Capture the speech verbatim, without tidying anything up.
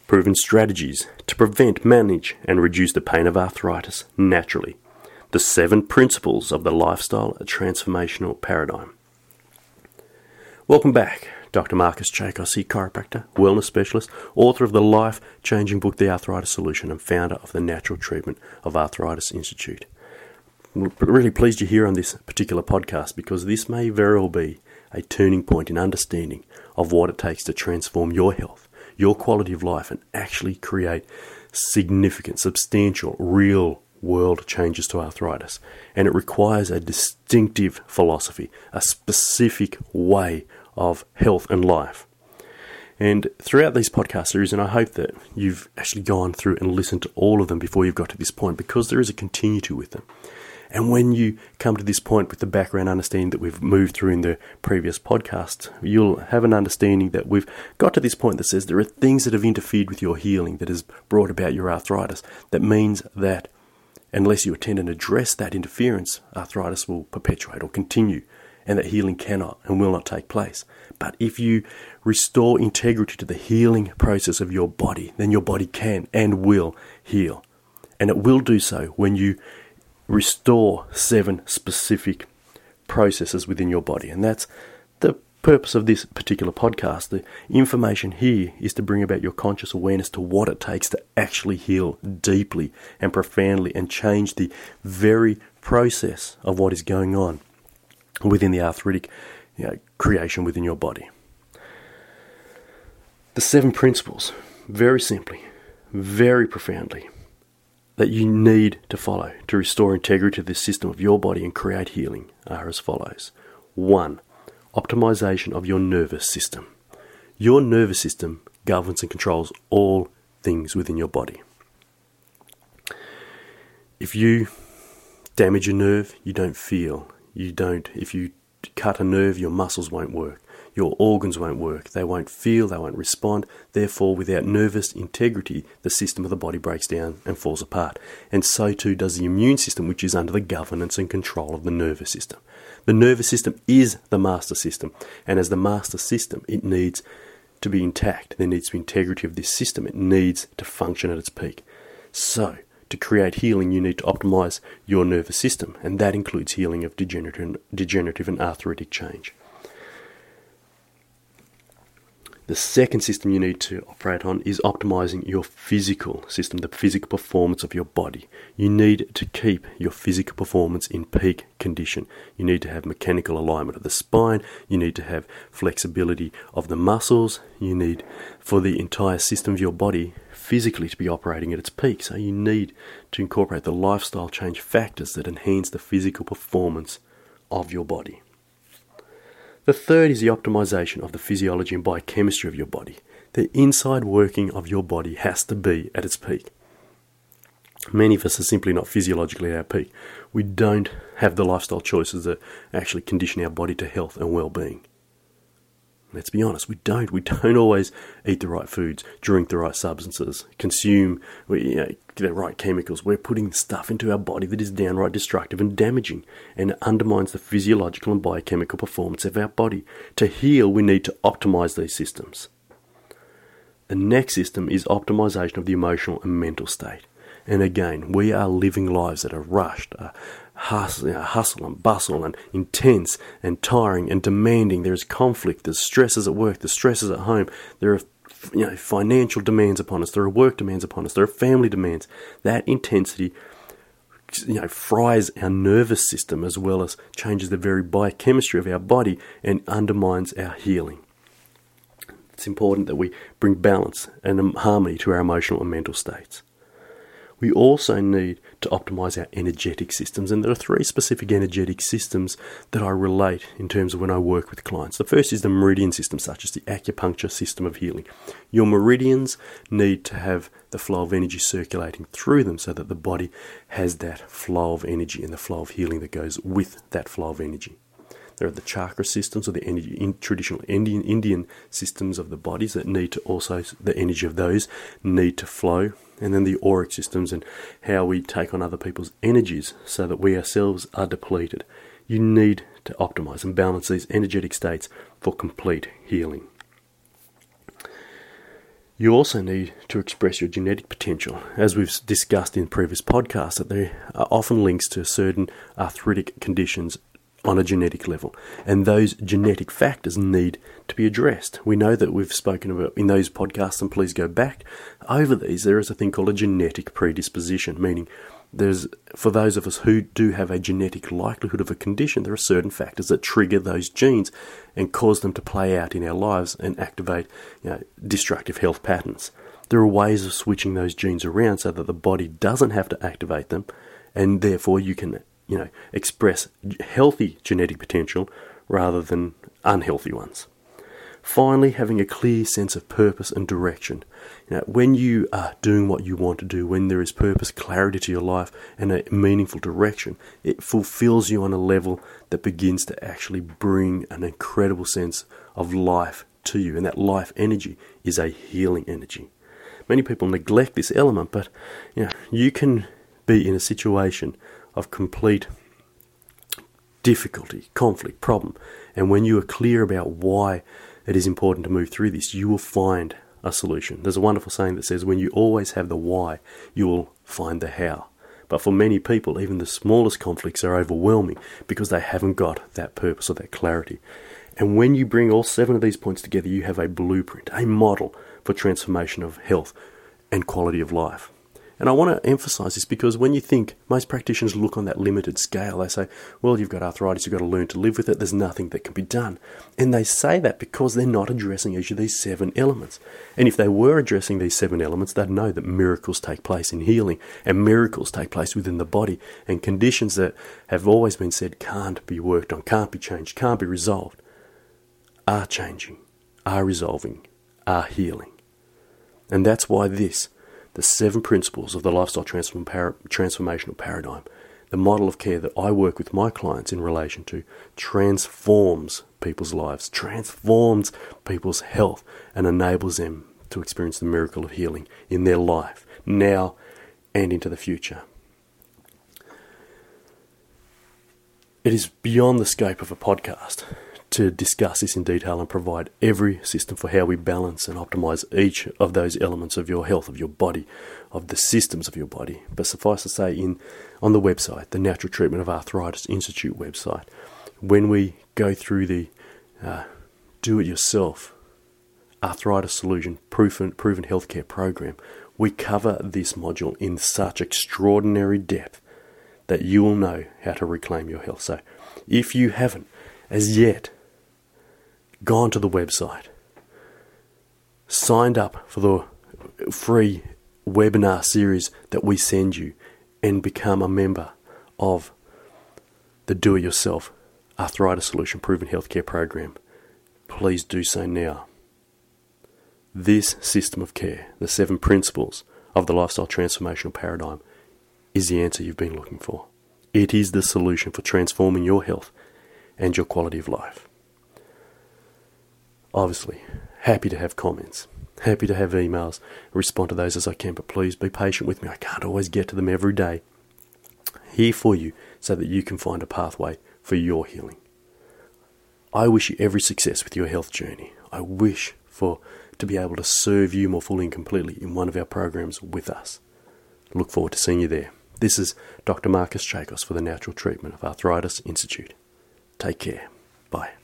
proven strategies to prevent, manage, and reduce the pain of arthritis naturally. The seven principles of the lifestyle transformational paradigm. Welcome back. Doctor Marcus Chakos here, chiropractor, wellness specialist, author of the life-changing book The Arthritis Solution, and founder of the Natural Treatment of Arthritis Institute. I'm really pleased you're here on this particular podcast because this may very well be a turning point in understanding of what it takes to transform your health, your quality of life, and actually create significant, substantial, real world changes to arthritis. And it requires a distinctive philosophy, a specific way of health and life. And throughout these podcast series, and I hope that you've actually gone through and listened to all of them before you've got to this point, because there is a continuity with them. And when you come to this point with the background understanding that we've moved through in the previous podcast, you'll have an understanding that we've got to this point that says there are things that have interfered with your healing that has brought about your arthritis. That means that unless you attend and address that interference, arthritis will perpetuate or continue, and that healing cannot and will not take place. But if you restore integrity to the healing process of your body, then your body can and will heal. And it will do so when you restore seven specific processes within your body. And that's the purpose of this particular podcast. The information here is to bring about your conscious awareness to what it takes to actually heal deeply and profoundly and change the very process of what is going on within the arthritic you know, creation within your body. The seven principles, very simply, very profoundly, that you need to follow to restore integrity to the system of your body and create healing are as follows. One, optimization of your nervous system. Your nervous system governs and controls all things within your body. If you damage a nerve, you don't feel. You don't, if you cut a nerve, your muscles won't work. Your organs won't work. They won't feel, they won't respond. Therefore, without nervous integrity, the system of the body breaks down and falls apart. And so too does the immune system, which is under the governance and control of the nervous system. The nervous system is the master system. And as the master system, it needs to be intact. There needs to be integrity of this system. It needs to function at its peak. So, to create healing, you need to optimize your nervous system, and that includes healing of degenerative, degenerative and arthritic change. The second system you need to operate on is optimizing your physical system, the physical performance of your body. You need to keep your physical performance in peak condition. You need to have mechanical alignment of the spine. You need to have flexibility of the muscles. You need for the entire system of your body physically to be operating at its peak. So you need to incorporate the lifestyle change factors that enhance the physical performance of your body. The third is the optimization of the physiology and biochemistry of your body. The inside working of your body has to be at its peak. Many of us are simply not physiologically at our peak. We don't have the lifestyle choices that actually condition our body to health and well-being. Let's be honest, we don't. We don't always eat the right foods, drink the right substances, consume you know, the right chemicals. We're putting stuff into our body that is downright destructive and damaging, and it undermines the physiological and biochemical performance of our body. To heal, we need to optimize these systems. The next system is optimization of the emotional and mental state. And again, we are living lives that are rushed, are hustle, you know, hustle and bustle and intense and tiring and demanding. There's conflict, there's stresses at work, there's stresses at home. There are you know, financial demands upon us, there are work demands upon us, there are family demands. That intensity you know, fries our nervous system as well as changes the very biochemistry of our body and undermines our healing. It's important that we bring balance and harmony to our emotional and mental states. We also need to optimize our energetic systems, and there are three specific energetic systems that I relate in terms of when I work with clients. The first is the meridian system, such as the acupuncture system of healing. Your meridians need to have the flow of energy circulating through them so that the body has that flow of energy and the flow of healing that goes with that flow of energy. There are the chakra systems, or the energy in traditional Indian Indian systems of the bodies that need to also, the energy of those need to flow. And then the auric systems and how we take on other people's energies so that we ourselves are depleted. You need to optimize and balance these energetic states for complete healing. You also need to express your genetic potential. As we've discussed in previous podcasts, that there are often links to certain arthritic conditions on a genetic level, and those genetic factors need to be addressed. We know that we've spoken about in those podcasts, and please go back over these. There is a thing called a genetic predisposition, meaning there's, for those of us who do have a genetic likelihood of a condition, there are certain factors that trigger those genes and cause them to play out in our lives and activate, you know, destructive health patterns. There are ways of switching those genes around so that the body doesn't have to activate them, and therefore you can, you know, express healthy genetic potential rather than unhealthy ones. Finally, having a clear sense of purpose and direction. You know, when you are doing what you want to do, when there is purpose, clarity to your life, and a meaningful direction, it fulfills you on a level that begins to actually bring an incredible sense of life to you. And that life energy is a healing energy. Many people neglect this element, but you know, you can be in a situation of complete difficulty, conflict, problem, and when you are clear about why it is important to move through this, you will find a solution. There's a wonderful saying that says, when you always have the why, you will find the how. But for many people, even the smallest conflicts are overwhelming because they haven't got that purpose or that clarity. And when you bring all seven of these points together, you have a blueprint, a model for transformation of health and quality of life. And I want to emphasize this because when you think, most practitioners look on that limited scale, they say, well, you've got arthritis, you've got to learn to live with it, there's nothing that can be done. And they say that because they're not addressing each of these seven elements. And if they were addressing these seven elements, they'd know that miracles take place in healing, and miracles take place within the body, and conditions that have always been said can't be worked on, can't be changed, can't be resolved, are changing, are resolving, are healing. And that's why this, the seven principles of the lifestyle transform par- transformational paradigm, the model of care that I work with my clients in relation to, transforms people's lives, transforms people's health, and enables them to experience the miracle of healing in their life, now and into the future. It is beyond the scope of a podcast to discuss this in detail and provide every system for how we balance and optimize each of those elements of your health, of your body, of the systems of your body. But suffice to say, in on the website, the Natural Treatment of Arthritis Institute website, when we go through the uh, do-it-yourself arthritis solution proven, proven healthcare program, we cover this module in such extraordinary depth that you will know how to reclaim your health. So if you haven't as yet gone to the website, signed up for the free webinar series that we send you, and become a member of the Do-It-Yourself Arthritis Solution Proven Healthcare Program, please do so now. This system of care, the seven principles of the lifestyle transformational paradigm, is the answer you've been looking for. It is the solution for transforming your health and your quality of life. Obviously, happy to have comments, happy to have emails, respond to those as I can, but please be patient with me. I can't always get to them every day. Here for you so that you can find a pathway for your healing. I wish you every success with your health journey. I wish for to be able to serve you more fully and completely in one of our programs with us. Look forward to seeing you there. This is Doctor Marcus Chakos for the Natural Treatment of Arthritis Institute. Take care. Bye.